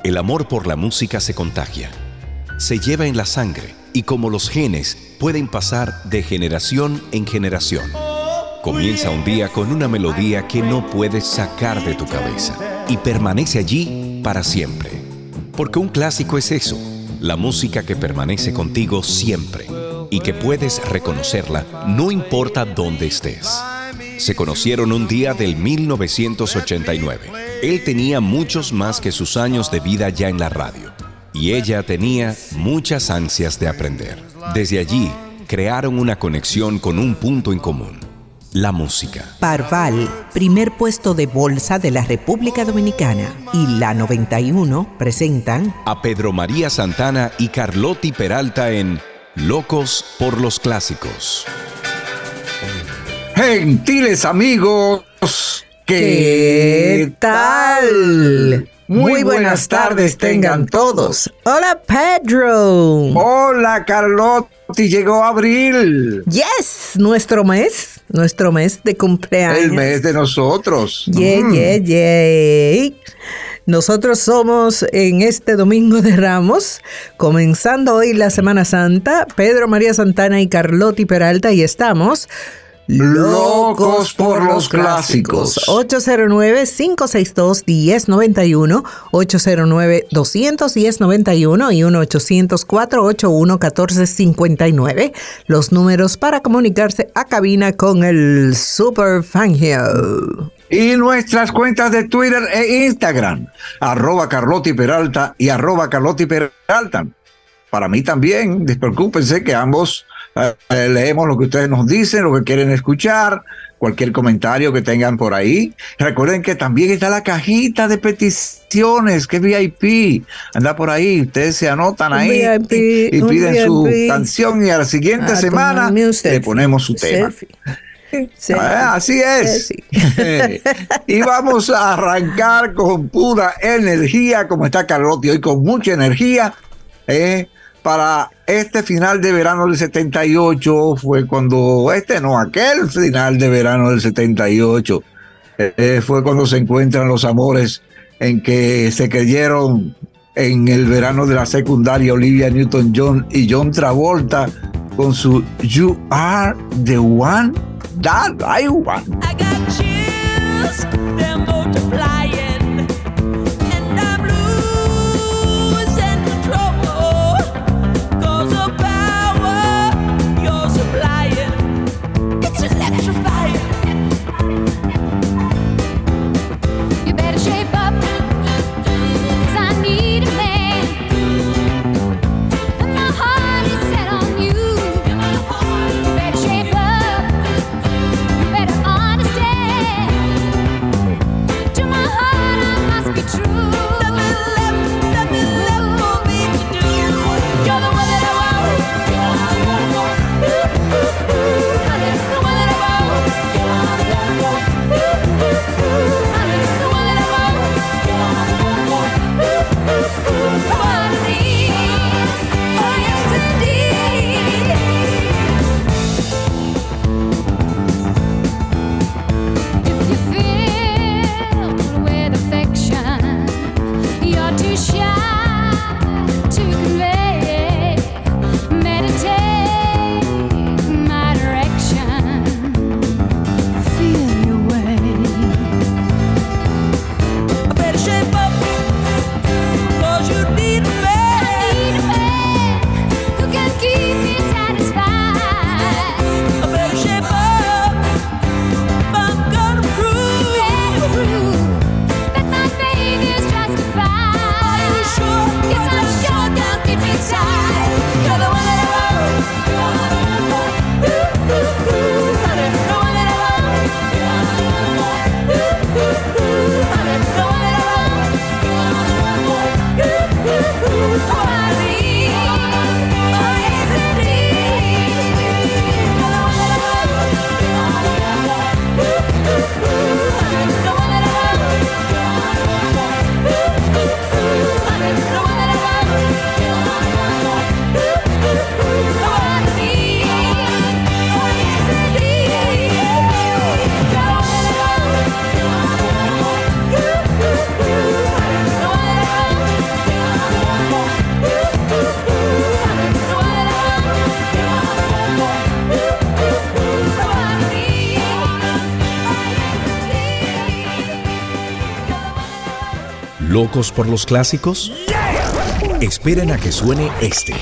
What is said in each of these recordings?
El amor por la música se contagia, se lleva en la sangre y como los genes pueden pasar de generación en generación. Comienza un día con una melodía que no puedes sacar de tu cabeza y permanece allí para siempre. Porque un clásico es eso, la música que permanece contigo siempre y que puedes reconocerla no importa dónde estés. Se conocieron un día del 1989. Él tenía muchos más que sus años de vida ya en la radio. Y ella tenía muchas ansias de aprender. Desde allí, crearon una conexión con un punto en común: la música. Parval, primer puesto de bolsa de la República Dominicana, y la 91 presentan a Pedro María Santana y Carlotti Peralta en Locos por los Clásicos. Gentiles amigos, ¿qué tal? Muy buenas tardes tengan todos. Hola, Pedro. Hola, Carlotti. Llegó abril. Yes, nuestro mes de cumpleaños. El mes de nosotros. Yeah. Nosotros somos en este Domingo de Ramos, comenzando hoy la Semana Santa, Pedro María Santana y Carlotti Peralta, y estamos locos por los clásicos. 809-562-1091, 809-210-91 y 1-800-481-1459. Los números para comunicarse a cabina con el Super Fangio. Y nuestras cuentas de Twitter e Instagram, @Carlotti Peralta y @Carlotti Peralta. Para mí también, despreocúpense que ambos leemos lo que ustedes nos dicen, lo que quieren escuchar, cualquier comentario que tengan por ahí. Recuerden que también está la cajita de peticiones, que es VIP. Anda por ahí, ustedes se anotan ahí y piden su canción y a la siguiente semana le ponemos su tema. Sí. Así es. Sí. Y vamos a arrancar con pura energía, como está Carlotti hoy, con mucha energía, para este final de verano del 78. Fue cuando aquel final de verano del 78 fue cuando se encuentran los amores en que se creyeron en el verano de la secundaria Olivia Newton-John y John Travolta con su You Are the One That I Want. I got chills, they're multiplying, and I'm losing control, 'cause the power you're supplying, it's electrifying. You better shape up, 'cause I need a man, and my heart is set on you. You better shape up. ¿Locos por los clásicos? Esperen a que suene este.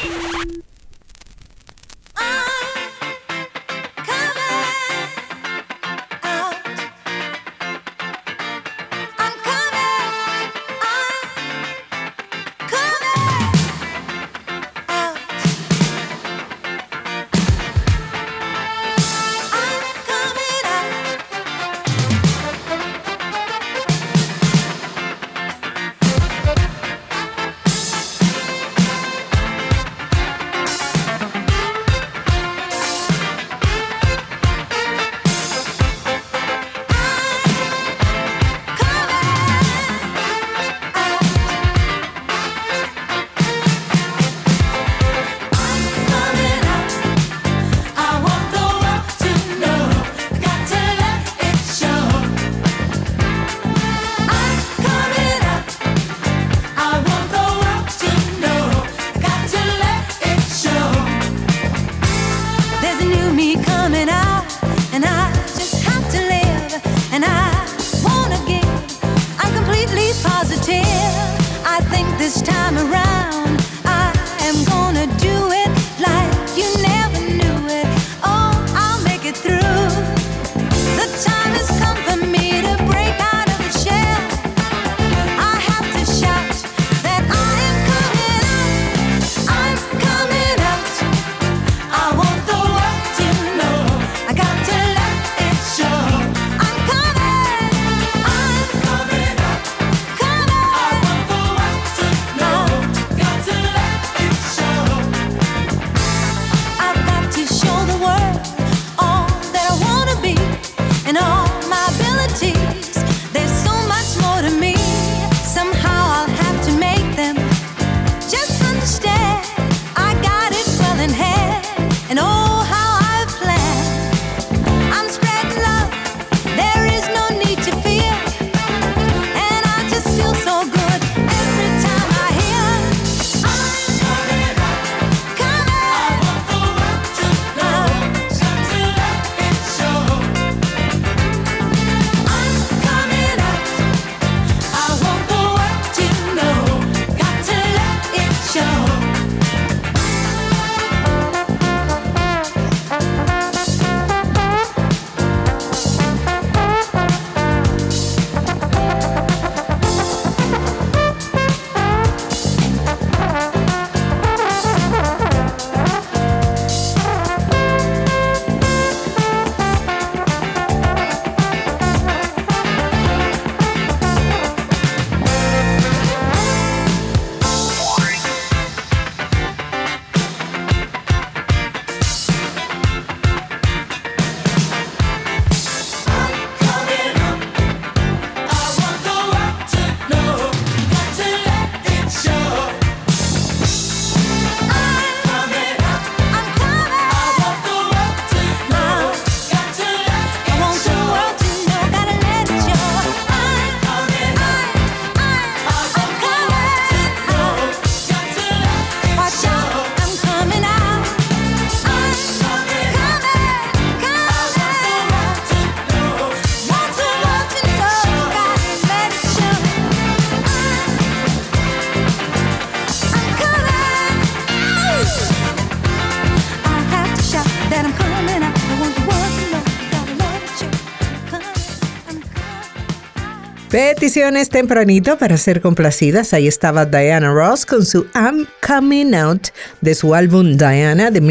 Peticiones tempranito para ser complacidas. Ahí estaba Diana Ross con su I'm Coming Out de su álbum Diana de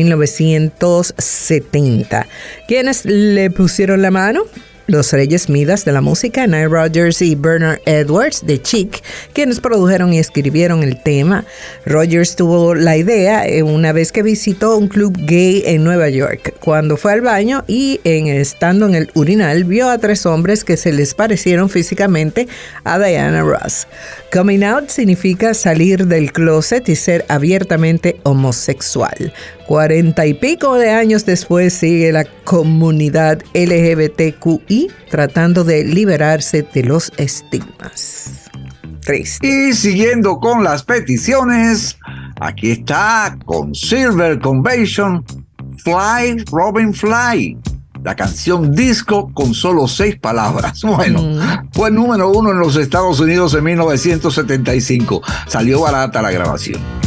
1970. ¿Quiénes le pusieron la mano? Los Reyes Midas de la música, Nile Rodgers y Bernard Edwards de Chic, quienes produjeron y escribieron el tema. Rodgers tuvo la idea una vez que visitó un club gay en Nueva York. Cuando fue al baño y estando en el urinal, vio a 3 hombres que se les parecieron físicamente a Diana Ross. Coming out significa salir del closet y ser abiertamente homosexual. 40 y pico de años después sigue la comunidad LGBTQI tratando de liberarse de los estigmas. Triste. Y siguiendo con las peticiones, aquí está con Silver Convention, Fly Robin Fly. La canción Disco con solo 6 palabras. Bueno, fue número 1 en los Estados Unidos en 1975. Salió barata la grabación.